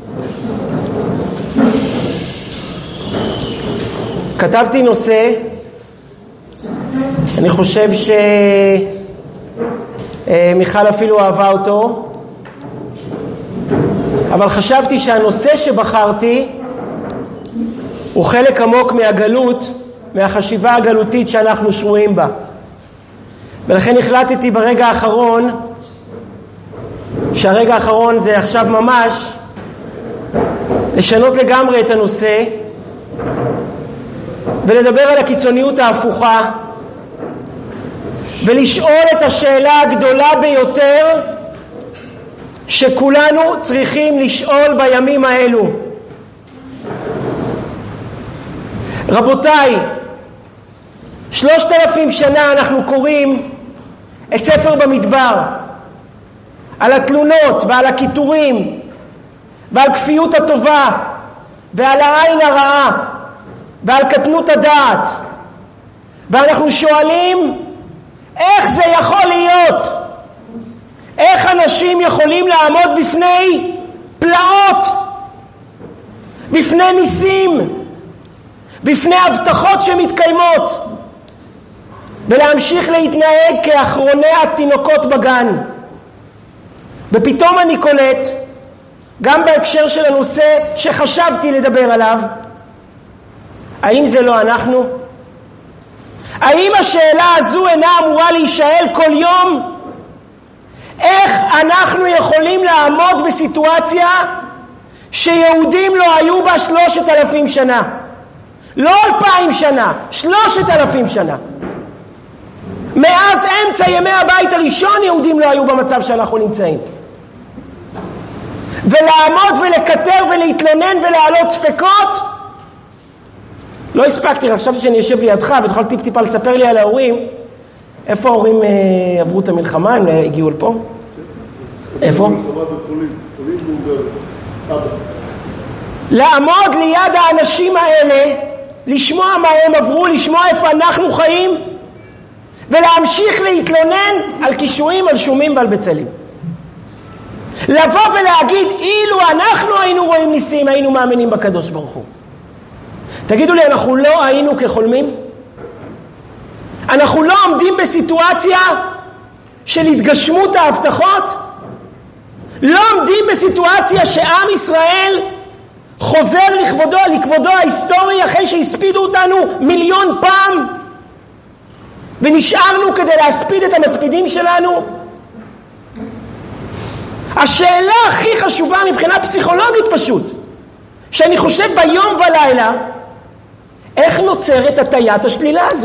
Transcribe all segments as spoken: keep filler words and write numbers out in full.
כתבתי נושא, אני חושב שמיכל אפילו אהבה אותו, אבל חשבתי שהנושא שבחרתי הוא חלק עמוק מהגלות, מהחשיבה הגלותית שאנחנו שרויים בה. ולכן החלטתי ברגע האחרון, שהרגע האחרון זה עכשיו ממש, לשנות לגמרי את הנושא ולדבר על הקיצוניות ההפוכה ולשאול את השאלה הגדולה ביותר שכולנו צריכים לשאול בימים האלו. רבותיי, שלושת אלפים שנה אנחנו קוראים את ספר במדבר על התלונות ועל הכיתורים ועל כפיות הטובה ועל העין הרעה ועל קטנות הדעת, ואנחנו שואלים איך זה יכול להיות, איך אנשים יכולים לעמוד בפני פלאות, בפני ניסים, בפני הבטחות שמתקיימות, ולהמשיך להתנהג כאחרוני התינוקות בגן. ופתאום אני קולט, גם בהקשר של הנושא שחשבתי לדבר עליו, האם זה לא אנחנו? האם השאלה הזו אינה אמורה להישאל כל יום? איך אנחנו יכולים לעמוד בסיטואציה שיהודים לא היו בה שלושת אלפים שנה? לא אלפיים שנה, שלושת אלפים שנה. מאז אמצע ימי הבית הראשון יהודים לא היו במצב שאנחנו נמצאים. ולעמוד ולקטר ולהתלונן ולהעלות ספקות, לא הספקתי, חשבתי שאני יושב לידך ותוכל טיפ טיפה לספר לי על ההורים. איפה ההורים אה, עברו את המלחמה? הם הגיעו לפה? איפה? לעמוד ליד האנשים האלה, לשמוע מה הם עברו, לשמוע איפה אנחנו חיים, ולהמשיך להתלונן על קישואים, על שומים ועל בצלים. לבוא ולהגיד, אילו אנחנו היינו רואים ניסים, היינו מאמינים בקדוש ברוך הוא. תגידו לי, אנחנו לא היינו כחולמים? אנחנו לא עומדים בסיטואציה של התגשמות ההבטחות? לא עומדים בסיטואציה שעם ישראל חוזר לכבודו, לכבודו ההיסטורי אחרי שהספידו אותנו מיליון פעם ונשארנו כדי להספיד את המספידים שלנו? השאלה הכי חשובה מבחינה פסיכולוגית פשוט, שאני חושב ביום ולילה, איך נוצרת הטיית השלילה הזו?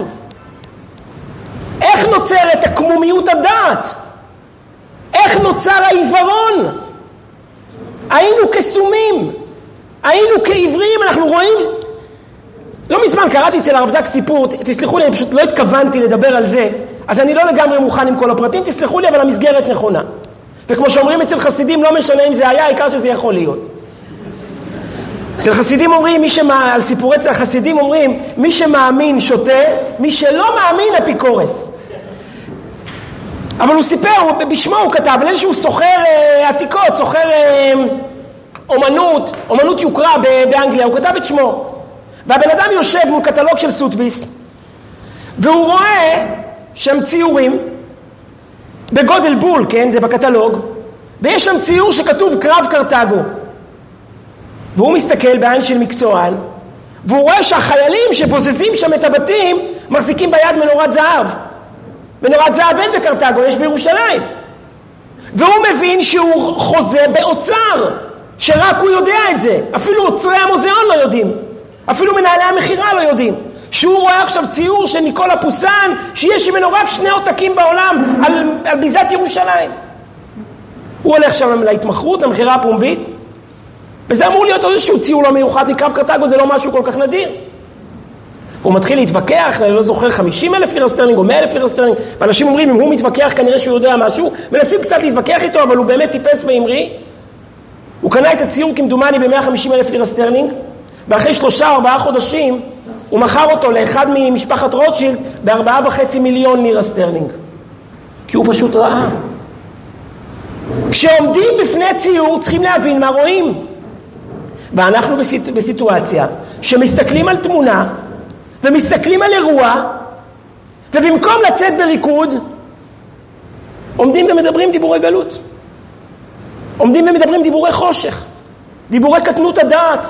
איך נוצרת הקמומיות הדעת? איך נוצר העיוורון? היינו כסומים, היינו כעיוורים. אנחנו רואים, לא מזמן קראתי אצל הרב זק סיפור, תסלחו לי, אני פשוט לא התכוונתי לדבר על זה, אז אני לא לגמרי מוכן עם כל הפרטים, תסלחו לי, אבל המסגרת נכונה. וכמו שאומרים אצל חסידים, לא משנה אם זה היה, העיקר שזה יכול להיות. אצל חסידים אומרים, מי שמה, על סיפורי אצל החסידים אומרים, מי שמאמין שותה, מי שלא מאמין אפיקורס. אבל הוא סיפר, בשמו הוא כתב, על איזשהו סוחר אה, עתיקות, סוחר אה, אומנות, אומנות יוקרה באנגליה, הוא כתב את שמו. והבן אדם יושב מול קטלוג של סוטביס, והוא רואה שם ציורים, בגודל בול, כן, זה בקטלוג, ויש שם ציור שכתוב קרב קרתגו. והוא מסתכל בעין של מקצוען, והוא רואה שהחיילים שבוזזים שם את הבתים, מחזיקים ביד מנורת זהב. מנורת זהב אין בקרתגו, יש בירושלים. והוא מבין שהוא חוזה באוצר, שרק הוא יודע את זה. אפילו אוצרי המוזיאון לא יודעים. אפילו מנהלי המחירה לא יודעים. שהוא רואה עכשיו ציור של ניקולה פוסן, שיש ממנו רק שני עותקים בעולם על, על ביזת ירושלים. הוא הולך שם להתמחרות, למחירה הפומבית, וזה אמור להיות איזשהו ציור לא מיוחד, לקרב קרתגו זה לא משהו כל כך נדיר. הוא מתחיל להתווכח, אני לא זוכר חמישים אלף לירה סטרלינג או מאה אלף לירה סטרלינג, ואנשים אומרים, אם הוא מתווכח כנראה שהוא יודע משהו, מנסים קצת להתווכח איתו, אבל הוא באמת טיפס ואמרי. הוא קנה את הציור כמדומני ב-מאה וחמישים אלף לירה סטרלינג, ואחרי שלושה או ארבעה חודשים, הוא מכר אותו לאחד ממשפחת רוטשילד בארבעה וחצי מיליון לירה סטרלינג. כי הוא פשוט ראה. כשעומדים בפני ציור, צריכים להבין מה רואים. ואנחנו בסיט... בסיטואציה שמסתכלים על תמונה ומסתכלים על אירוע, ובמקום לצאת בריקוד עומדים ומדברים דיבורי גלות, עומדים ומדברים דיבורי חושך, דיבורי קטנות הדעת,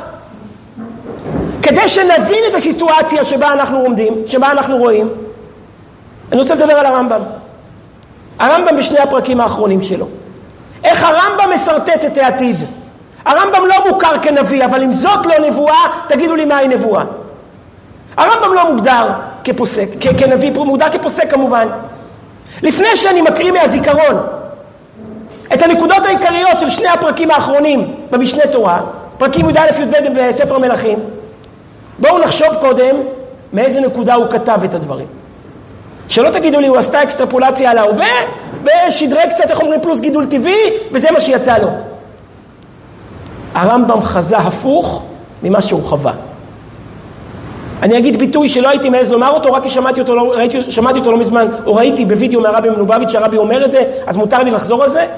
כדי שנבין את הסיטואציה שבה אנחנו עומדים, שבה אנחנו רואים. אני רוצה לדבר על הרמב"ם. הרמב"ם בשני הפרקים האחרונים שלו. איך הרמב"ם מסרטט את העתיד. הרמב"ם לא מוכר כנביא, אבל אם זאת לא נבואה, תגידו לי מהי נבואה. הרמב"ם לא מוגדר כפוסק, כ- כנביא, מוגדר כפוסק כמובן. לפני שאני מקריא מהזיכרון את הנקודות העיקריות של שני הפרקים האחרונים במשנה תורה, פרקים י"א י"ב בספר מלכים, בואו נחשוב קודם מאיזה נקודה הוא כתב את הדברים. שלא תגידו לי, הוא עשתה אקסטרפולציה על ההווה, ושדרג קצת, איך אומרים, פלוס גידול טבעי, וזה מה שיצא לו. הרמב"ם חזה הפוך ממה שהוא חווה. אני אגיד ביטוי שלא הייתי מעז לומר אותו, רק כי שמעתי אותו, לא, ראיתי, שמעתי אותו לא מזמן, או ראיתי בווידאו מהרבי מלובביץ' שהרבי אומר את זה, אז מותר לי לחזור על זה.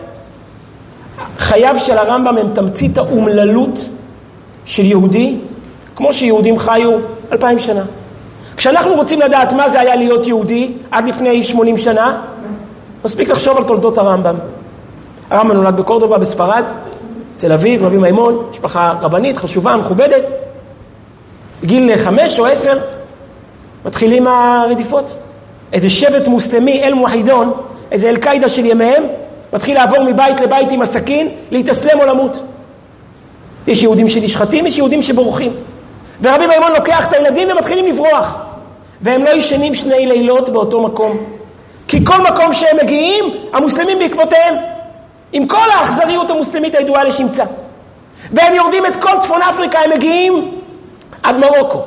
חייו של הרמב"ם הם תמצית האומללות של יהודי, כמו שיהודים חיו אלפיים שנה. כשאנחנו רוצים לדעת מה זה היה להיות יהודי עד לפני שמונים שנה, מספיק לחשוב על תולדות הרמב"ם. הרמב"ם נולד בקורדובה בספרד, אצל אביו, רבי מימון, משפחה רבנית, חשובה, מכובדת. בגיל חמש או עשר, מתחילים הרדיפות. איזה שבט מוסלמי, אל מוחידון, איזה אל-קאידה של ימיהם, מתחיל לעבור מבית לבית עם הסכין, להתאסלם או למות. יש יהודים שנשחטים, יש יהודים שבורחים. ורבי מימון לוקח את הילדים ומתחילים לברוח. והם לא ישנים שני לילות באותו מקום. כי כל מקום שהם מגיעים, המוסלמים בעקבותיהם. עם כל האכזריות המוסלמית הידועה לשמצה. והם יורדים את כל צפון אפריקה, הם מגיעים עד מרוקו.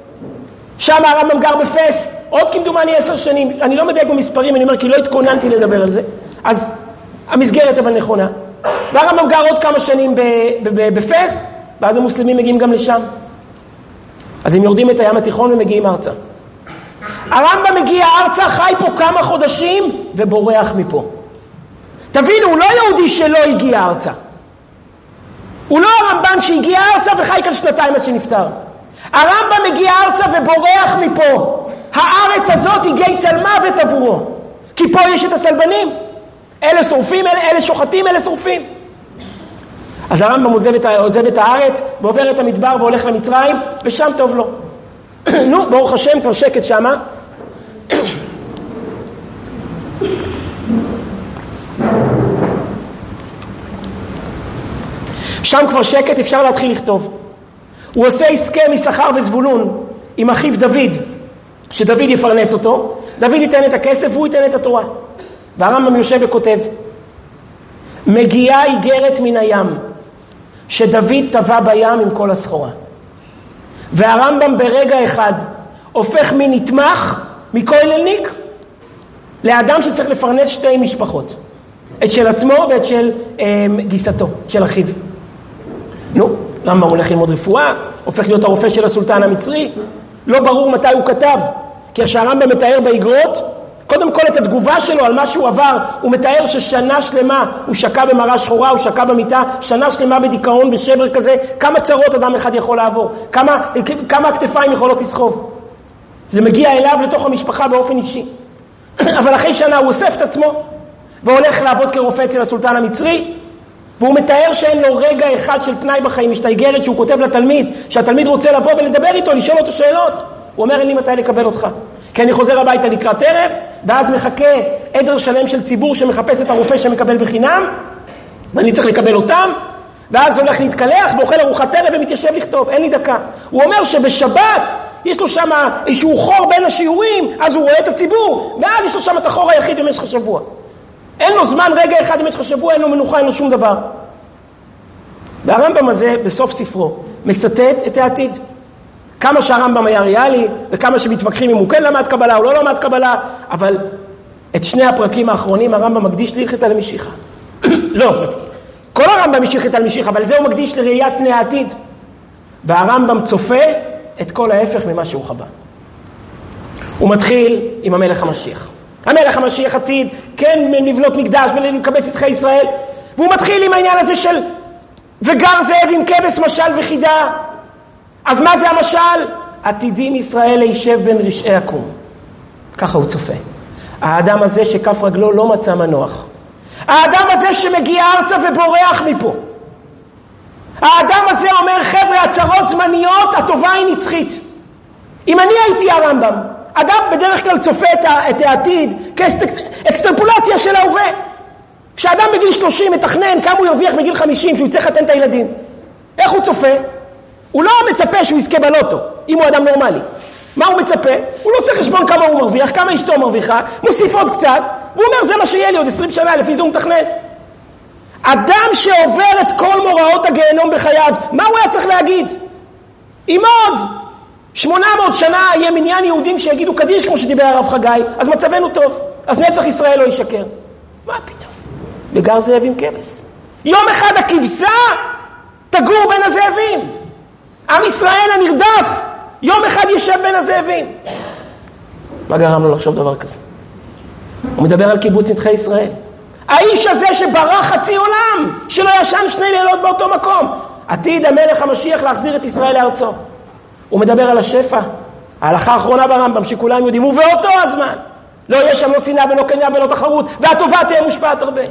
שם הרמב"ם גר בפס, עוד כמדומני עשר שנים. אני לא מדייק במספרים, אני אומר כי לא התכוננתי לדבר על זה. אז המסגרת אבל נכונה. והרמב"ם גר עוד כמה שנים בפס, ואז המוסלמים מגיעים גם לשם. אז הם יורדים את הים התיכון ומגיעים ארצה. הרמב"ם מגיע ארצה, חי פה כמה חודשים ובורח מפה. תבינו, הוא לא יהודי שלא הגיע ארצה. הוא לא הרמב"ם שהגיע ארצה וחי כאן שנתיים עד שנפטר. הרמב"ם מגיע ארצה ובורח מפה. הארץ הזאת היא גיא צלמוות עבורו. כי פה יש את הצלבנים. אלה שורפים, אלה, אלה שוחטים, אלה שורפים. אז הרמב"ם עוזב את, עוזב את הארץ, ועובר את המדבר והולך למצרים, ושם טוב לו. נו, ברוך השם, כבר שקט שמה. שם כבר שקט, אפשר להתחיל לכתוב. הוא עושה הסכם יששכר וזבולון עם אחיו דוד, שדוד יפרנס אותו. דוד ייתן את הכסף והוא ייתן את התורה. והרמב"ם יושב וכותב, מגיעה איגרת מן הים, שדוד טבע בים עם כל הסחורה. והרמב"ם ברגע אחד הופך מנתמך, מכוללניק, לאדם שצריך לפרנס שתי משפחות. את של עצמו ואת של אה, גיסתו, של אחיו. נו, רמב"ם הולך ללמוד רפואה, הופך להיות הרופא של הסולטן המצרי. לא ברור מתי הוא כתב, כי כשהרמב"ם מתאר באיגרות, קודם כל את התגובה שלו על מה שהוא עבר, הוא מתאר ששנה שלמה הוא שקע במראה שחורה, הוא שקע במיטה, שנה שלמה בדיכאון, בשבר כזה, כמה צרות אדם אחד יכול לעבור, כמה, כמה הכתפיים יכולות לסחוב. זה מגיע אליו לתוך המשפחה באופן אישי. אבל אחרי שנה הוא אוסף את עצמו, והולך לעבוד כרופא אצל הסולטן המצרי, והוא מתאר שאין לו רגע אחד של פנאי בחיים. יש את האיגרת שהוא כותב לתלמיד, שהתלמיד רוצה לבוא ולדבר איתו, לשאול אותו שאלות. הוא אומר, אין לי מתי לקבל אותך. כי אני חוזר הביתה לקראת ערב, ואז מחכה עדר שלם של ציבור שמחפש את הרופא שמקבל בחינם, ואני צריך לקבל אותם, ואז הולך להתקלח, ואוכל ארוחת ערב ומתיישב לכתוב, אין לי דקה. הוא אומר שבשבת יש לו שם איזשהו חור בין השיעורים, אז הוא רואה את הציבור, ואז יש לו שם את החור היחיד במשך השבוע. אין לו זמן רגע אחד במשך השבוע, אין לו מנוחה, אין לו שום דבר. והרמב"ם הזה, בסוף ספרו, מסתת את העתיד. כמה שהרמב"ם היה ריאלי, וכמה שמתווכחים אם הוא כן למד קבלה או לא למד קבלה, אבל את שני הפרקים האחרונים הרמב"ם מקדיש להלכת על המשיחה. לא, כל הרמב"ם משיחת על משיחה, אבל זה הוא מקדיש לראיית פני העתיד. והרמב"ם צופה את כל ההפך ממה שהוא חווה. הוא מתחיל עם המלך המשיח. המלך המשיח עתיד, כן לבנות מקדש ולקבץ שטחי ישראל, והוא מתחיל עם העניין הזה של וגר זאב עם כבש משל וחידה. אז מה זה המשל? עתידים ישראל להישב בין רשעי הקום. ככה הוא צופה. האדם הזה שכף רגלו לא מצא מנוח. האדם הזה שמגיע ארצה ובורח מפה. האדם הזה אומר, חבר'ה, הצרות זמניות, הטובה היא נצחית. אם אני הייתי הרמב"ם, אדם בדרך כלל צופה את העתיד כאקסטרפולציה של ההווה. כשאדם בגיל שלושים מתכנן כמה הוא ירוויח בגיל חמישים, שהוא יצא חתן את הילדים. איך הוא צופה? הוא לא מצפה שהוא יזכה בלוטו, אם הוא אדם נורמלי. מה הוא מצפה? הוא לא עושה חשבון כמה הוא מרוויח, כמה אשתו מרוויחה, מוסיף עוד קצת, והוא אומר, זה מה שיהיה לי עוד עשרים שנה, לפי זה הוא מתכנן. אדם שעובר את כל מוראות הגיהנום בחייו, מה הוא היה צריך להגיד? אם עוד שמונה מאות שנה יהיה מניין יהודים שיגידו קדיש, כמו שדיבר הרב חגי, אז מצבנו טוב, אז נצח ישראל לא ישקר. מה פתאום? וגר זאב עם כבש. יום אחד הכבשה תגור בין הזאבים. עם ישראל הנרדף, יום אחד ישב בין הזאבים. מה גרם לו לחשוב דבר כזה? הוא מדבר על קיבוץ נדחי ישראל. האיש הזה שברח חצי עולם, שלא ישן שני לילות באותו מקום. עתיד המלך המשיח להחזיר את ישראל לארצו. הוא מדבר על השפע, ההלכה האחרונה ברמב"ם שכולם יודעים, ובאותו הזמן לא יהיה שם לא שנאה ולא קנאה ולא תחרות, והטובה תהיה מושפעת הרבה.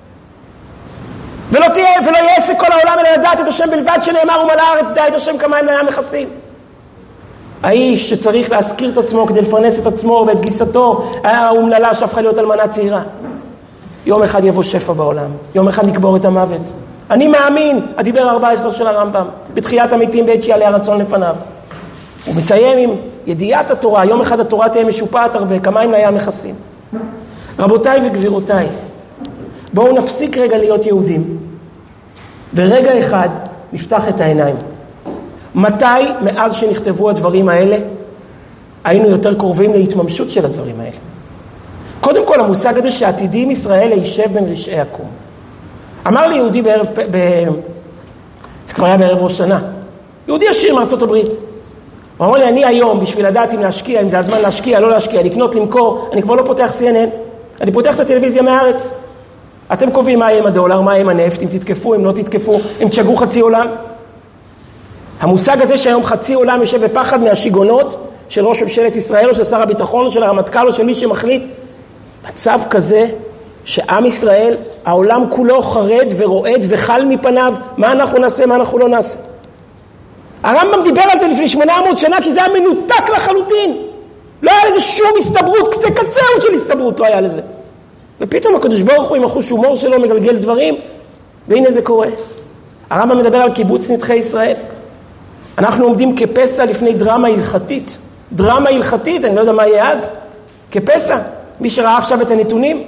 ולא תהיה ולא יהיה עסק כל העולם אלא לדעת את השם בלבד, שנאמר ומלא הארץ דע את השם כמים לים מכסים. האיש שצריך להזכיר את עצמו כדי לפרנס את עצמו ואת גיסתו האומללה שהפכה להיות אלמנה צעירה. יום אחד יבוא שפע בעולם, יום אחד נקבור את המוות. אני מאמין, הדיבר ארבע עשרה של הרמב"ם, בתחיית המתים בעת שיעלה הרצון לפניו. הוא מסיים עם ידיעת התורה, יום אחד התורה תהיה משופעת הרבה, כמים לים מכסים. רבותיי וגבירותיי, בואו נפסיק רגע להיות יהודים, ורגע אחד נפתח את העיניים. מתי מאז שנכתבו הדברים האלה היינו יותר קרובים להתממשות של הדברים האלה? קודם כל המושג הזה שעתידים ישראל להישב בין רשעי הקום. אמר לי יהודי בערב, ב... זה כבר היה בערב ראש שנה, יהודי עשיר מארצות הברית. הוא אמר לי, אני היום בשביל לדעת אם להשקיע, אם זה הזמן להשקיע, לא להשקיע, לקנות, למכור, אני כבר לא פותח סי אן אן, אני פותח את הטלוויזיה מהארץ. אתם קובעים מה יהיה עם הדולר, מה יהיה עם הנפט, אם תתקפו, אם לא תתקפו, אם תשגעו חצי עולם. המושג הזה שהיום חצי עולם יושב בפחד מהשיגונות של ראש ממשלת ישראל או של שר הביטחון או של הרמטכ"ל או של מי שמחליט, מצב כזה שעם ישראל, העולם כולו חרד ורועד וחל מפניו, מה אנחנו נעשה, מה אנחנו לא נעשה. הרמב"ם דיבר על זה לפני שמונה מאות שנה, כי זה היה מנותק לחלוטין. לא היה לזה שום הסתברות, קצה קצהו של הסתברות לא היה לזה. ופתאום הקדוש ברוך הוא עם החוש הומור שלו מגלגל דברים, והנה זה קורה. הרמב"ם מדבר על קיבוץ נדחי ישראל. אנחנו עומדים כפסע לפני דרמה הלכתית. דרמה הלכתית, אני לא יודע מה יהיה אז, כפסע. מי שראה עכשיו את הנתונים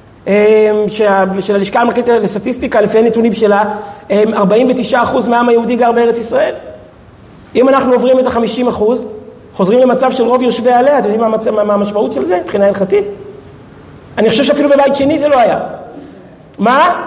של הלשכה המרכזית לסטטיסטיקה, לפי הנתונים שלה, ארבעים ותשעה אחוז מהעם היהודי גר בארץ ישראל. אם אנחנו עוברים את ה-חמישים אחוז, חוזרים למצב של רוב יושבי עליה, אתם יודעים מה, המצב, מה המשמעות של זה? מבחינה הלכתית? אני חושב שאפילו בבית שני זה לא היה. מה?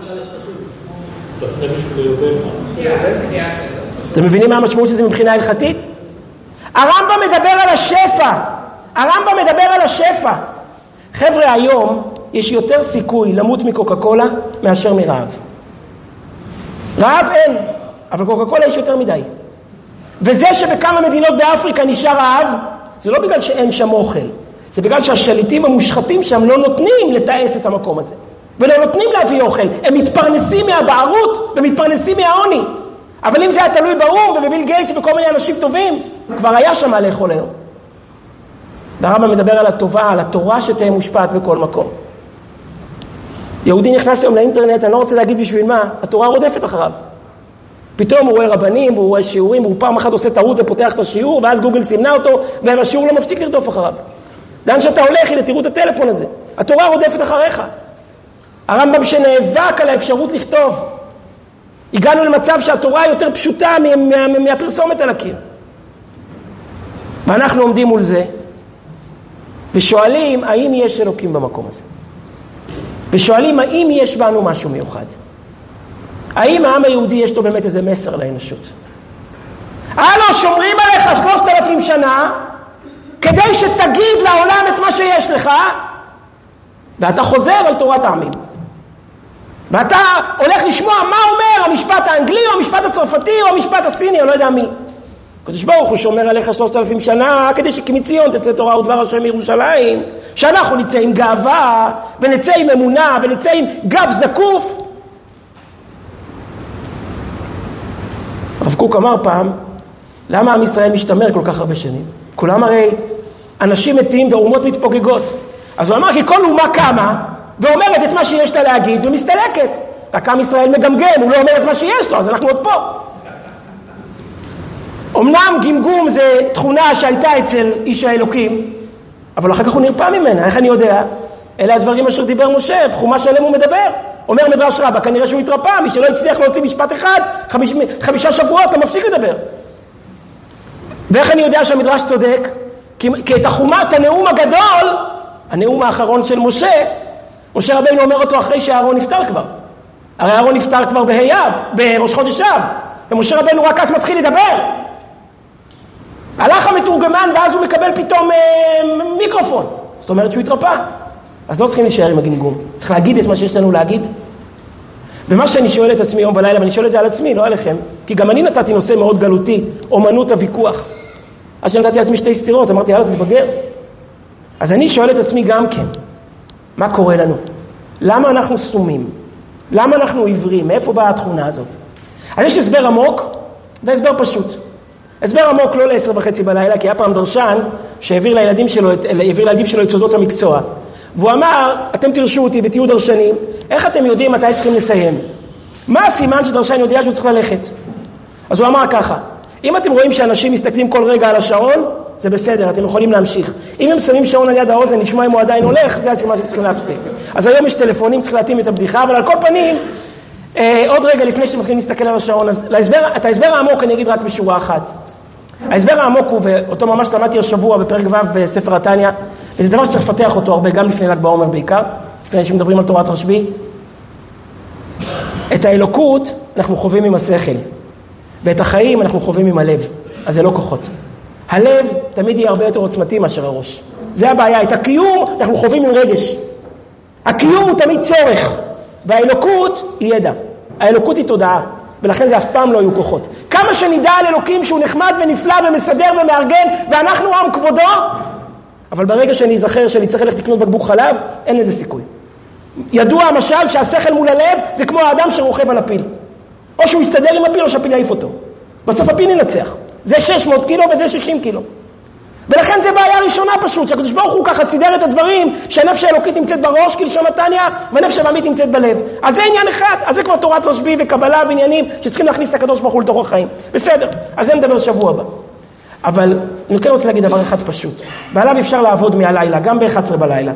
אתם מבינים מה המשמעות של זה מבחינה הלכתית? הרמב"ם מדבר על השפע. הרמב"ם מדבר על השפע. חבר'ה, היום יש יותר סיכוי למות מקוקה קולה מאשר מרעב. רעב אין, אבל קוקה קולה יש יותר מדי. וזה שבכמה מדינות באפריקה נשאר רעב, זה לא בגלל שאין שם אוכל. זה בגלל שהשליטים המושחתים שם לא נותנים לתאס את המקום הזה. ולא נותנים להביא אוכל. הם מתפרנסים מהבערות ומתפרנסים מהעוני. אבל אם זה היה תלוי באום ובביל גייטס ובכל מיני אנשים טובים, כבר היה שם מה לאכול היום. והרמב"ם מדבר על הטובה, על התורה שתהיה מושפעת בכל מקום. יהודי נכנס היום לאינטרנט, אני לא רוצה להגיד בשביל מה, התורה רודפת אחריו. פתאום הוא רואה רבנים, והוא רואה שיעורים, והוא פעם אחת עושה טעות ופותח את השיעור, ואז גוגל סימנה אותו, והשיעור לא מפסיק לרדוף אחריו. לאן שאתה הולך, הנה תראו את הטלפון הזה. התורה רודפת אחריך. הרמב"ם שנאבק על האפשרות לכתוב. הגענו למצב שהתורה יותר פשוטה מה, מה, מהפרסומת על הקיר. ואנחנו עומדים מול זה, ושואלים האם יש אלוקים במקום הזה. ושואלים האם יש בנו משהו מיוחד. האם העם היהודי יש לו באמת איזה מסר לאנושות? הלו, שומרים עליך שלושת אלפים שנה, כדי שתגיד לעולם את מה שיש לך, ואתה חוזר על תורת העמים. ואתה הולך לשמוע מה אומר המשפט האנגלי, או המשפט הצרפתי, או המשפט הסיני, או לא יודע מי. הקדוש ברוך הוא שומר עליך שלושת אלפים שנה, כדי שכמציון תצא תורה ודבר השם מירושלים, שאנחנו נצא עם גאווה, ונצא עם אמונה, ונצא עם גב זקוף. הרב קוק אמר פעם, למה עם ישראל משתמר כל כך הרבה שנים? כולם הרי אנשים מתים ואומות מתפוגגות. אז הוא אמר כי כל אומה קמה ואומרת את מה שיש לה להגיד ומסתלקת. רק עם ישראל מגמגם, הוא לא אומר את מה שיש לו, אז אנחנו עוד פה. אמנם גמגום זה תכונה שהייתה אצל איש האלוקים, אבל אחר כך הוא נרפא ממנה. איך אני יודע? אלה הדברים אשר דיבר משה, בחומש שלם הוא מדבר. אומר מדרש רבה, כנראה שהוא התרפא, מי שלא הצליח להוציא משפט אחד, חמיש, חמישה שבועות, אתה מפסיק לדבר. ואיך אני יודע שהמדרש צודק? כי, כי את החומה, את הנאום הגדול, הנאום האחרון של משה, משה רבינו אומר אותו אחרי שהארון נפטר כבר. הרי הארון נפטר כבר בהיאב, בראש חודש אב, ומשה רבינו רק אז מתחיל לדבר. הלך המתורגמן ואז הוא מקבל פתאום אה, מיקרופון. זאת אומרת שהוא התרפא. אז לא צריכים להישאר עם הגינגום. צריך להגיד את מה שיש לנו להגיד. ומה שאני שואל את עצמי יום ולילה, ואני שואל את זה על עצמי, לא עליכם, כי גם אני נתתי נושא מאוד גלותי, אומנות הוויכוח. אז שנתתי לעצמי שתי סתירות, אמרתי, יאללה, תתבגר. אז אני שואל את עצמי גם כן, מה קורה לנו? למה אנחנו סומים? למה אנחנו עיוורים? מאיפה באה התכונה הזאת? אז יש הסבר עמוק והסבר פשוט. הסבר עמוק לא לעשר וחצי בלילה, כי היה פעם דרשן שהעביר לילדים שלו, העביר לילדים שלו את סודות המקצוע. והוא אמר, אתם תרשו אותי ותהיו דרשנים, איך אתם יודעים מתי צריכים לסיים? מה הסימן שדרשן יודע שהוא צריך ללכת? אז הוא אמר ככה, אם אתם רואים שאנשים מסתכלים כל רגע על השעון, זה בסדר, אתם יכולים להמשיך. אם הם שמים שעון על יד האוזן, נשמע אם הוא עדיין הולך, זה הסימן שצריכים להפסיק. אז היום יש טלפונים, צריך להתאים את הבדיחה, אבל על כל פנים, אה, עוד רגע לפני שאתם מתחילים להסתכל על השעון, אז להסבר, את ההסבר העמוק אני אגיד רק בשורה אחת. ההסבר העמוק הוא, ואותו ממש למדתי השבוע בפרק ו' בספר התניא, וזה דבר שצריך לפתח אותו הרבה, גם לפני ל"ג בעומר בעיקר, לפני שמדברים על תורת רשב"י. את האלוקות אנחנו חווים עם השכל, ואת החיים אנחנו חווים עם הלב, אז זה לא כוחות. הלב תמיד יהיה הרבה יותר עוצמתי מאשר הראש. זה הבעיה, את הקיום אנחנו חווים עם רגש. הקיום הוא תמיד צורך, והאלוקות היא ידע. האלוקות היא תודעה, ולכן זה אף פעם לא יהיו כוחות. כמה שנדע על אלוקים שהוא נחמד ונפלא ומסדר ומארגן, ואנחנו עם כבודו, אבל ברגע שאני אזכר שאני צריך ללכת לקנות בקבוק חלב, אין לזה סיכוי. ידוע המשל שהשכל מול הלב זה כמו האדם שרוכב על הפיל. או שהוא יסתדר עם הפיל או שהפיל יעיף אותו. בסוף הפיל ינצח. זה שש מאות קילו וזה שישים קילו. ולכן זה בעיה ראשונה פשוט, שהקדוש ברוך הוא ככה סידר את הדברים, שהנפש האלוקית נמצאת בראש, כלשון התניא, והנפש הבהמית נמצאת בלב. אז זה עניין אחד, אז זה כבר תורת רשב"י וקבלה ועניינים שצריכים להכניס את הקדוש ברוך הוא לתוך החיים. בסדר, אז זה נדבר שבוע הבא. אבל אני כן רוצה להגיד דבר אחד פשוט, ועליו אפשר לעבוד מהלילה, גם ב-אחת עשרה בלילה.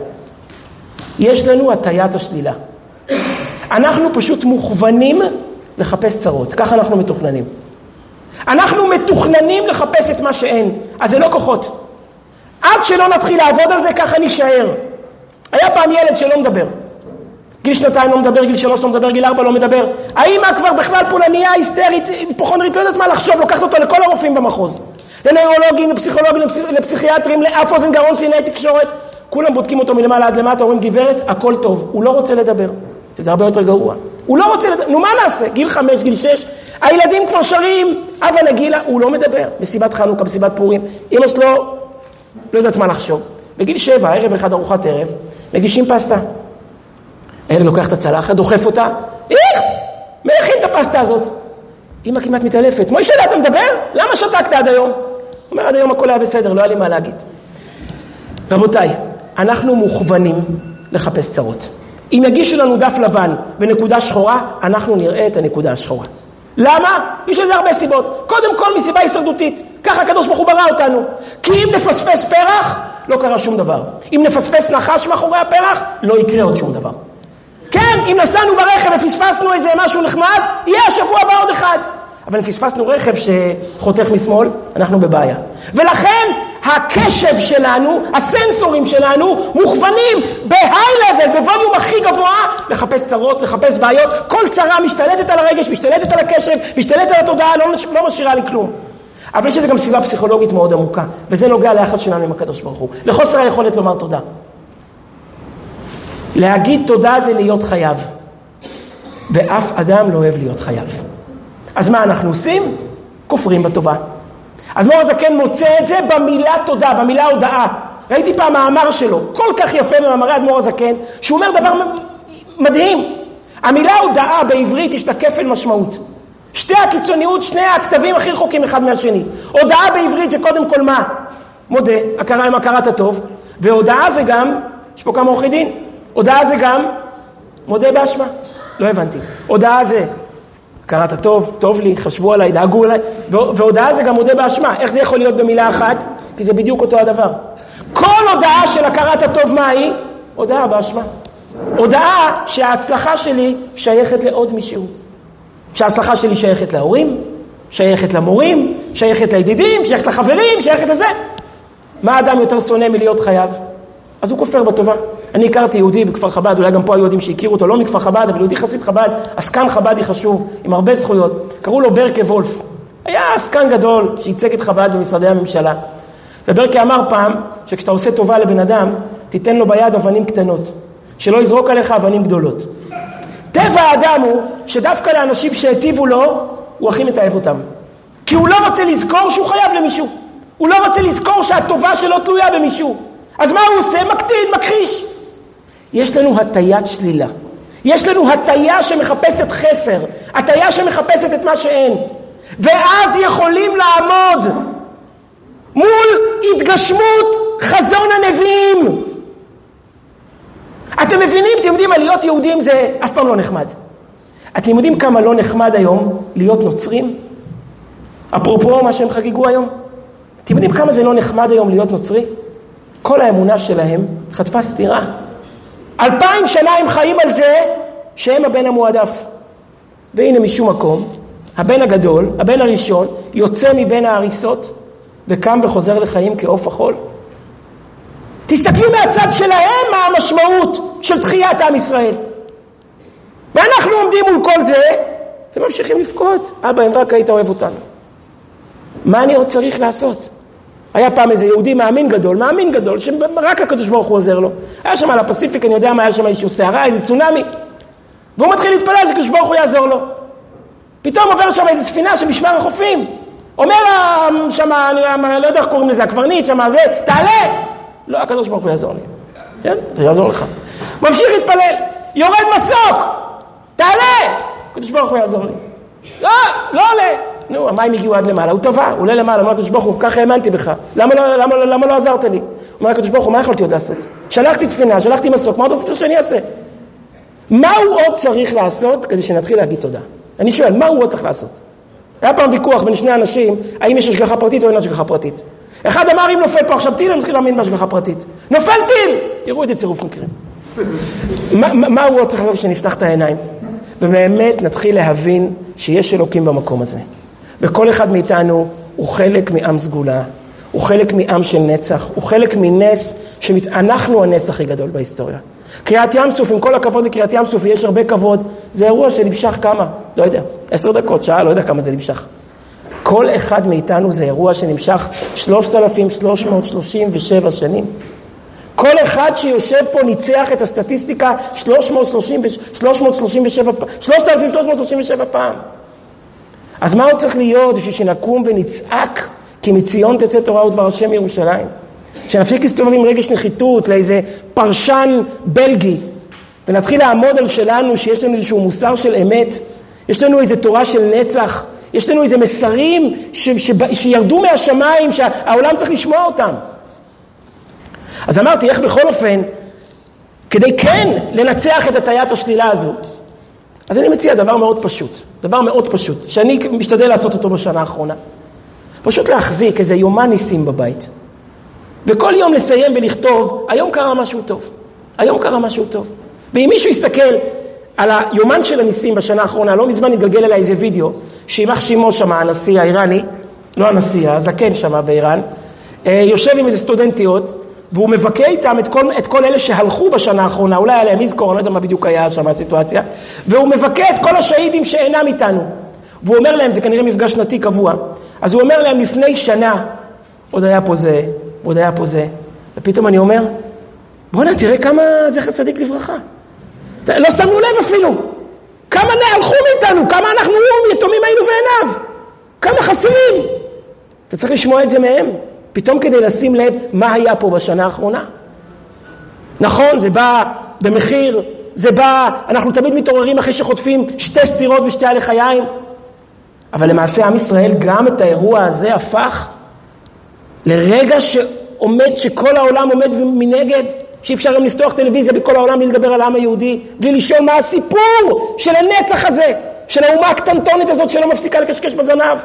יש לנו הטיית השלילה. אנחנו פשוט מוכוונים לחפש צרות, ככה אנחנו מתוכננים. אנחנו מתוכננים לחפש את מה שאין, אז זה לא כוחות. עד שלא נתחיל לעבוד על זה, ככה נשאר. היה פעם ילד שלא מדבר. גיל שנתיים לא מדבר, גיל שלוש לא מדבר, גיל ארבע לא מדבר. האמא כבר בכלל פולניה, היסטרית, פוחונרית, לא יודעת מה לחשוב, לוקחת אותו לכל הרופאים במחוז. לנוירולוגים, לפסיכולוגים, לפסיכיאטרים, לאף אוזן גרון, קלינאי תקשורת. כולם בודקים אותו מלמעלה עד למטה, אומרים גברת, הכל טוב. הוא לא רוצה לדבר. שזה הרבה יותר גרוע. הוא לא רוצה לדבר. נו, מה נעשה? גיל חמש, גיל שש, הילדים כבר שרים, אבא נגילה, הוא לא מדבר. מסיבת חנוכה, מסיבת פורים. אמא שלו לא יודעת מה לחשוב. בגיל שבע, ערב אחד ארוחת ערב, מגישים פסטה. הילד לוקח את הצלחת, דוחף אותה. איכס! מי הכין את הפסטה הזאת? אמא כמעט מתעלפת. מוישה, אתה מדבר? למה שתקת עד היום? הוא אומר, עד היום הכל היה בסדר, לא היה לי מה להגיד. רבותיי, אנחנו מוכוונים לחפש צרות. אם יגישו לנו דף לבן ונקודה שחורה, אנחנו נראה את הנקודה השחורה. למה? יש לזה הרבה סיבות. קודם כל מסיבה הישרדותית. ככה הקדוש ברוך הוא ברא אותנו. כי אם נפספס פרח, לא קרה שום דבר. אם נפספס נחש מאחורי הפרח, לא יקרה עוד שום דבר. כן, אם נסענו ברכב ופספסנו איזה משהו נחמד, יהיה השבוע הבא עוד אחד. אבל אם פספסנו רכב שחותך משמאל, אנחנו בבעיה. ולכן הקשב שלנו, הסנסורים שלנו, מוכוונים בהיי-לבל, בווליום הכי גבוה, לחפש צרות, לחפש בעיות. כל צרה משתלטת על הרגש, משתלטת על הקשב, משתלטת על התודעה, לא, לא משאירה לי כלום. אבל יש לזה גם סביבה פסיכולוגית מאוד עמוקה, וזה נוגע ליחס שלנו עם הקדוש ברוך הוא. לחוסר היכולת לומר תודה. להגיד תודה זה להיות חייב. ואף אדם לא אוהב להיות חייב. אז מה אנחנו עושים? כופרים בטובה. אז מור הזקן מוצא את זה במילה תודה, במילה הודעה. ראיתי פעם מאמר שלו, כל כך יפה במאמרי אדמו"ר הזקן, שהוא אומר דבר מדהים. המילה הודעה בעברית יש לה כפל משמעות. שתי הקיצוניות, שני הכתבים הכי רחוקים אחד מהשני. הודעה בעברית זה קודם כל מה? מודה, הכרה עם הכרת הטוב. והודעה זה גם, יש פה כמה עורכי דין, הודעה זה גם מודה באשמה. לא הבנתי. הודעה זה הכרת הטוב, טוב לי, חשבו עליי, דאגו עליי. והודעה זה גם מודה באשמה. איך זה יכול להיות במילה אחת? כי זה בדיוק אותו הדבר. כל הודעה של הכרת הטוב מה היא? הודעה באשמה. הודעה שההצלחה שלי שייכת לעוד מישהו. שההצלחה שלי שייכת להורים, שייכת למורים, שייכת לידידים, שייכת לחברים, שייכת לזה. מה האדם יותר שונא מלהיות חייב? אז הוא כופר בטובה. אני הכרתי יהודי בכפר חב"ד, אולי גם פה היהודים שהכירו אותו, לא מכפר חב"ד, אבל יהודי חסיד חב"ד, עסקן חב"די חשוב, עם הרבה זכויות. קראו לו ברקה וולף. היה עסקן גדול שייצג את חב"ד במשרדי הממשלה. וברקה אמר פעם שכשאתה עושה טובה לבן אדם, תיתן לו ביד אבנים קטנות, שלא יזרוק עליך אבנים גדולות. טבע האדם הוא שדווקא לאנשים שהטיבו לו, הוא הכי מתאהב אותם. כי הוא לא רוצה לזכור שהוא חייב למישהו. הוא לא רוצה לזכור שהטובה שלו תלויה במישהו. אז מה הוא עושה? מקטין, מכחיש. יש לנו הטיית שלילה. יש לנו הטיה שמחפשת חסר. הטיה שמחפשת את מה שאין. ואז יכולים לעמוד מול התגשמות חזון הנביאים. אתם מבינים, אתם יודעים, להיות יהודים זה אף פעם לא נחמד. אתם יודעים כמה לא נחמד היום להיות נוצרים? אפרופו מה שהם חגיגו היום. אתם יודעים כמה זה לא נחמד היום להיות נוצרי? כל האמונה שלהם חטפה סתירה. אלפיים שנה הם חיים על זה שהם הבן המועדף. והנה משום מקום, הבן הגדול, הבן הראשון, יוצא מבין ההריסות וקם וחוזר לחיים כאוף החול. תסתכלו מהצד שלהם מה המשמעות של תחיית עם ישראל. ואנחנו עומדים מול כל זה וממשיכים לפקוד. אבא, אם רק היית אוהב אותנו. מה אני עוד צריך לעשות? היה פעם איזה יהודי מאמין גדול, מאמין גדול, שרק הקדוש ברוך הוא עוזר לו. היה שם על הפסיפיק, אני יודע מה היה שם, איזשהו סערה, איזה צונמי. והוא מתחיל להתפלל, זה הקדוש ברוך הוא יעזור לו. פתאום עובר שם איזה ספינה של משמר החופים. אומר לה, שם, אני לא יודע איך קוראים לזה, הקברניט, שם זה, תעלה! לא, הקדוש ברוך הוא יעזור לי. כן? זה יעזור לך. ממשיך להתפלל, יורד מסוק! תעלה! הקדוש ברוך הוא יעזור לי. לא, לא עולה. נו, המים הגיעו עד למעלה, הוא טבע, הוא עולה למעלה, אמר הקדוש ברוך הוא, ככה האמנתי בך. למה לא, למה, למה לא עזרת לי? אומר הקדוש ברוך הוא, מה יכולתי עוד לעשות? שלחתי ספינה, שלחתי מסוק, מה עוד צריך שאני אעשה? מה הוא עוד צריך לעשות כדי שנתחיל להגיד תודה? אני שואל, מה הוא עוד צריך לעשות? היה פעם ויכוח בין שני אנשים, האם יש השגחה פרטית או אין השגחה פרטית. אחד אמר, אם נופל פה עכשיו טיל, אני מתחיל להאמין בהשגחה פרטית. נופל טיל! תראו את זה צירוף מקרים. מה, מה הוא עוד צריך לעשות כשנפתח את העיניים? ובאמת נתחיל להבין שיש אלוקים במקום הזה. וכל אחד מאיתנו הוא חלק מעם סגולה, הוא חלק מעם של נצח, הוא חלק מנס שאנחנו הנס הכי גדול בהיסטוריה. קריאת ים סוף, עם כל הכבוד לקריאת ים סוף, יש הרבה כבוד, זה אירוע שנמשך כמה? לא יודע, עשר דקות, שעה, לא יודע כמה זה נמשך. כל אחד מאיתנו זה אירוע שנמשך שלושת אלפים שלוש מאות שלושים ושבע שנים. כל אחד שיושב פה ניצח את הסטטיסטיקה שלוש מאות שלושים ושבע פעם, שלושת אלפים שלוש מאות שלושים ושבע פעם. אז מה עוד צריך להיות בשביל שנקום ונצעק כי מציון תצא תורה ודבר השם ירושלים? שנפסיק להסתובב עם רגש נחיתות לאיזה פרשן בלגי ונתחיל לעמוד על שלנו שיש לנו איזשהו מוסר של אמת, יש לנו איזו תורה של נצח, יש לנו איזה מסרים ש- ש- שירדו מהשמיים שהעולם צריך לשמוע אותם. אז אמרתי, איך בכל אופן, כדי כן לנצח את הטיית השלילה הזו, אז אני מציע דבר מאוד פשוט, דבר מאוד פשוט, שאני משתדל לעשות אותו בשנה האחרונה. פשוט להחזיק איזה יומן ניסים בבית. וכל יום לסיים ולכתוב, היום קרה משהו טוב. היום קרה משהו טוב. ואם מישהו יסתכל על היומן של הניסים בשנה האחרונה, לא מזמן נתגלגל אליי איזה וידאו, שימח שימו שם, הנשיא האיראני, לא הנשיא, הזקן שם באיראן, יושב עם איזה סטודנטיות, והוא מבכה איתם את כל, את כל אלה שהלכו בשנה האחרונה, אולי היה להם יזכור, אני לא יודע מה בדיוק היה שם הסיטואציה, והוא מבכה את כל השהידים שאינם איתנו. והוא אומר להם, זה כנראה מפגש שנתי קבוע, אז הוא אומר להם, לפני שנה, עוד היה פה זה, עוד היה פה זה, ופתאום אני אומר, בוא נה, תראה כמה זכר צדיק לברכה. לא שמנו לב אפילו. כמה נהלכו מאיתנו, כמה אנחנו יתומים היינו ועיניו, כמה חסרים. אתה צריך לשמוע את זה מהם, פתאום כדי לשים לב מה היה פה בשנה האחרונה. נכון, זה בא במחיר, זה בא, אנחנו תמיד מתעוררים אחרי שחוטפים שתי סתירות ושתי הלחיים, אבל למעשה עם ישראל גם את האירוע הזה הפך לרגע שעומד, שכל העולם עומד מנגד, שאי אפשר גם לפתוח טלוויזיה בכל העולם ולדבר על העם היהודי, בלי לשאול מה הסיפור של הנצח הזה, של האומה הקטנטונת הזאת שלא מפסיקה לקשקש בזנב.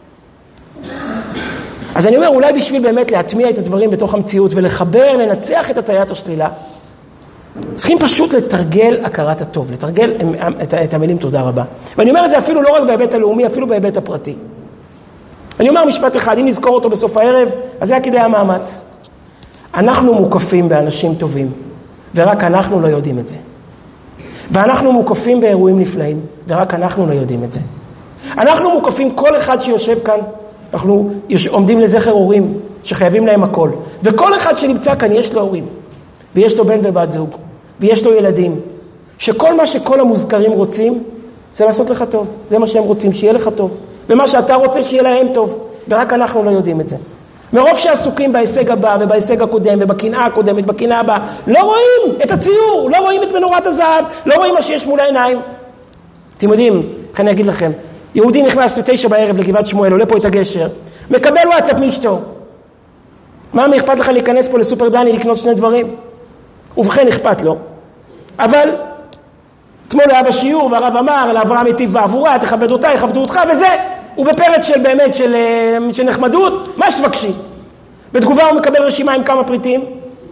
אז אני אומר, אולי בשביל באמת להטמיע את הדברים בתוך המציאות ולחבר, לנצח את הטיית השלילה, צריכים פשוט לתרגל הכרת הטוב, לתרגל את, את המילים תודה רבה. ואני אומר את זה אפילו לא רק בהיבט הלאומי, אפילו בהיבט הפרטי. אני אומר משפט אחד, אם נזכור אותו בסוף הערב, אז זה היה כדי המאמץ. אנחנו מוקפים באנשים טובים, ורק אנחנו לא יודעים את זה. ואנחנו מוקפים באירועים נפלאים, ורק אנחנו לא יודעים את זה. אנחנו מוקפים כל אחד שיושב כאן, אנחנו עומדים לזכר הורים שחייבים להם הכל. וכל אחד שנמצא כאן יש לו הורים, ויש לו בן ובת זוג, ויש לו ילדים, שכל מה שכל המוזכרים רוצים, זה לעשות לך טוב. זה מה שהם רוצים, שיהיה לך טוב. ומה שאתה רוצה, שיהיה להם טוב. ורק אנחנו לא יודעים את זה. מרוב שעסוקים בהישג הבא ובהישג הקודם ובקנאה הקודמת, בקנאה הבאה, לא רואים את הציור, לא רואים את מנורת הזהב, לא רואים מה שיש מול העיניים. אתם יודעים, אני אגיד לכם, יהודי נכנס בתשע בערב לגבעת שמואל, עולה פה את הגשר, מקבל וואטסאפ מאשתו. מה אכפת לך להיכנס פה לסופר דני לקנות שני דברים? ובכן אכפת לו. אבל אתמול היה בשיעור והרב אמר, לאברהם היטיב בעבורה, תכבד אותה, יכבדו אותך, וזה, הוא בפרץ של באמת, של, של נחמדות, מה שתבקשי? בתגובה הוא מקבל רשימה עם כמה פריטים?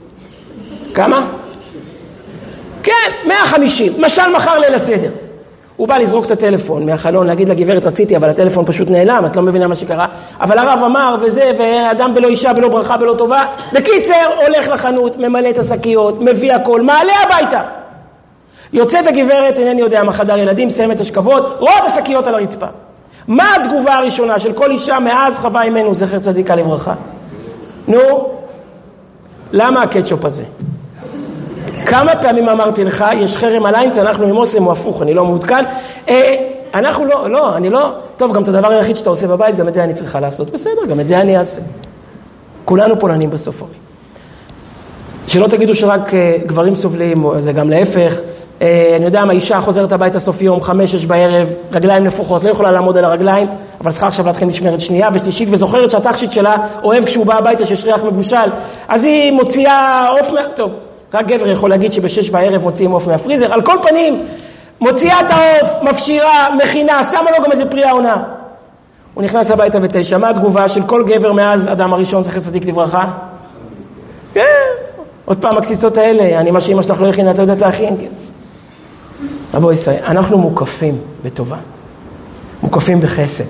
כמה? כן, מאה וחמישים, משל מחר ליל הסדר. הוא בא לזרוק את הטלפון מהחלון, להגיד לגברת רציתי, אבל הטלפון פשוט נעלם, את לא מבינה מה שקרה. אבל הרב אמר, וזה, ואדם בלא אישה, בלא ברכה, בלא טובה. בקיצר, הולך לחנות, ממלא את השקיות, מביא הכל, מעלה הביתה. יוצאת הגברת, אינני יודע, מחדר ילדים, סיים את השכבות, רואה את השקיות על הרצפה. מה התגובה הראשונה של כל אישה מאז חווה אימנו, זכר צדיקה לברכה? נו, למה הקטשופ הזה? כמה פעמים אמרתי לך, יש חרם על איינץ, אנחנו עם אוסם או הפוך, אני לא מעודכן. אה, אנחנו לא, לא, אני לא, טוב, גם את הדבר היחיד שאתה עושה בבית, גם את זה אני צריכה לעשות. בסדר, גם את זה אני אעשה. כולנו פולנים בסוף הרי. שלא תגידו שרק אה, גברים סובלים, זה גם להפך. אה, אני יודע מה, אישה חוזרת הביתה סוף יום, חמש, שש בערב, רגליים נפוחות, לא יכולה לעמוד על הרגליים, אבל צריכה עכשיו להתחיל משמרת שנייה ושלישית, וזוכרת שהתכשיט שלה אוהב כשהוא בא הביתה שיש ריח מבושל. אז היא מוציאה עוף מה... טוב. רק גבר יכול להגיד שבשש בערב מוציאים עוף מהפריזר. על כל פנים, מוציאה את העוף, מפשירה, מכינה, שמה לו גם איזה פרי העונה. הוא נכנס הביתה בתשע. מה התגובה של כל גבר מאז אדם הראשון, זכר צדיק לברכה? כן. עוד פעם, הקציצות האלה, אני מה שאמא שלך לא הכינה, את לא יודעת להכין. רבו ישראל, אנחנו מוקפים בטובה. מוקפים בחסד.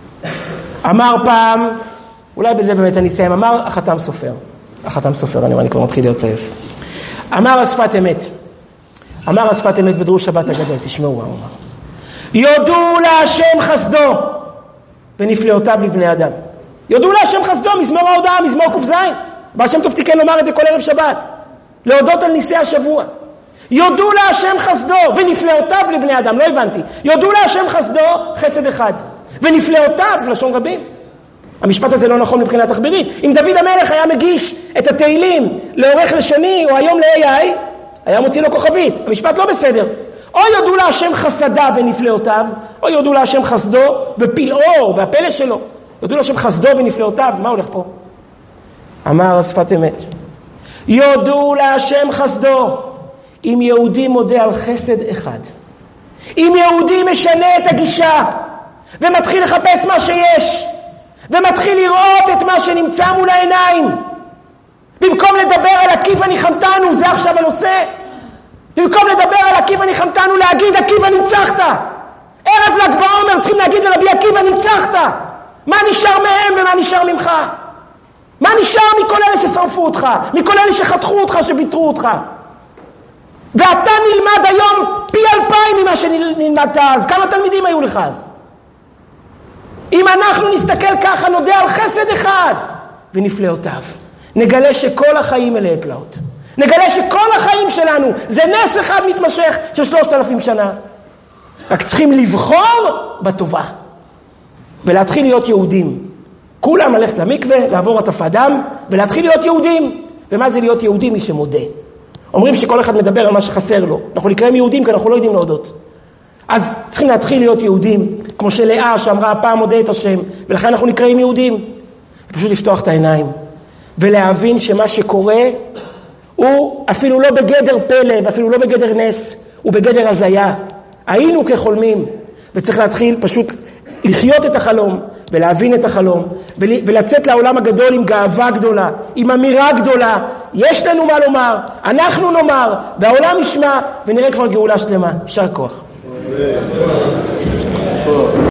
אמר פעם, אולי בזה באמת אני אסיים, אמר החתם סופר. החתם סופר, אני אומר, אני כבר מתחיל להיות עייף. אמר השפת אמת, אמר השפת אמת בדרוש שבת הגדול, תשמעו מה הוא אמר. יודו להשם חסדו ונפלאותיו לבני אדם. יודו להשם חסדו, מזמור ההודעה, מזמור קופזיים. בהשם טוב תיקן לומר את זה כל ערב שבת. להודות על ניסי השבוע. יודו להשם חסדו ונפלאותיו לבני אדם, לא הבנתי. יודו להשם חסדו, חסד אחד. ונפלאותיו, לשון רבים. המשפט הזה לא נכון מבחינת תחבירית. אם דוד המלך היה מגיש את התהילים לאורך לשוני, או היום ל-איי איי, היה מוציא לו כוכבית. המשפט לא בסדר. או יודו להשם חסדה ונפלאותיו, או יודו להשם חסדו ופלאו והפלא שלו. יודו להשם חסדו ונפלאותיו. מה הולך פה? אמר השפת אמת. יודו להשם חסדו. אם יהודי מודה על חסד אחד, אם יהודי משנה את הגישה ומתחיל לחפש מה שיש, ומתחיל לראות את מה שנמצא מול העיניים, במקום לדבר על עקיבא ניחמתנו, זה עכשיו הנושא, במקום לדבר על עקיבא ניחמתנו, להגיד עקיבא ניצחת. ערב ל"ג בעומר צריכים להגיד לרבי עקיבא ניצחת. מה נשאר מהם ומה נשאר ממך? מה נשאר מכל אלה ששרפו אותך, מכל אלה שחתכו אותך, שביטרו אותך? ואתה נלמד היום פי אלפיים ממה שנלמדת אז. כמה תלמידים היו לך אז? אם אנחנו נסתכל ככה, נודה על חסד אחד ונפלאותיו, נגלה שכל החיים אלה פלאות. נגלה שכל החיים שלנו זה נס אחד מתמשך של שלושת אלפים שנה. רק צריכים לבחור בטובה, ולהתחיל להיות יהודים. כולם ללכת למקווה, לעבור הטפת דם, ולהתחיל להיות יהודים. ומה זה להיות יהודי? מי שמודה. אומרים שכל אחד מדבר על מה שחסר לו. אנחנו נקראים יהודים כי אנחנו לא יודעים להודות. אז צריכים להתחיל להיות יהודים, כמו שלאה שאמרה הפעם מודה את השם, ולכן אנחנו נקראים יהודים. פשוט לפתוח את העיניים, ולהבין שמה שקורה הוא אפילו לא בגדר פלא, ואפילו לא בגדר נס, הוא בגדר הזיה. היינו כחולמים, וצריך להתחיל פשוט לחיות את החלום, ולהבין את החלום, ולצאת לעולם הגדול עם גאווה גדולה, עם אמירה גדולה. יש לנו מה לומר, אנחנו נאמר, והעולם ישמע, ונראה כבר גאולה שלמה. יישר כוח.